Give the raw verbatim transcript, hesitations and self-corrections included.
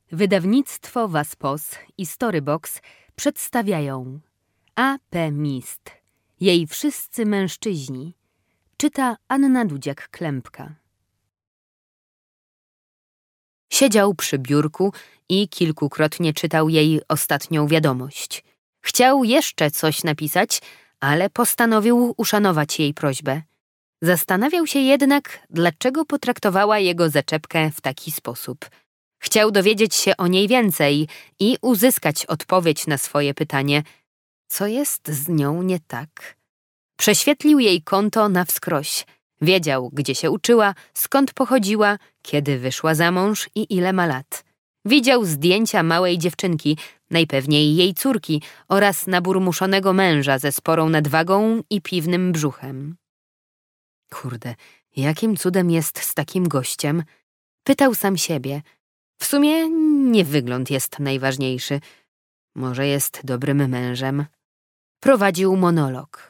Wydawnictwo Waspos i Storybox przedstawiają A P Mist. Jej wszyscy mężczyźni. Czyta Anna Dudziak-Klempka. Siedział przy biurku i kilkukrotnie czytał jej ostatnią wiadomość. Chciał jeszcze coś napisać, ale postanowił uszanować jej prośbę. Zastanawiał się jednak, dlaczego potraktowała jego zaczepkę w taki sposób. Chciał dowiedzieć się o niej więcej i uzyskać odpowiedź na swoje pytanie, co jest z nią nie tak. Prześwietlił jej konto na wskroś. Wiedział, gdzie się uczyła, skąd pochodziła, kiedy wyszła za mąż i ile ma lat. Widział zdjęcia małej dziewczynki, najpewniej jej córki, oraz naburmuszonego męża ze sporą nadwagą i piwnym brzuchem. Kurde, jakim cudem jest z takim gościem? Pytał sam siebie. W sumie nie wygląd jest najważniejszy. Może jest dobrym mężem. Prowadził monolog.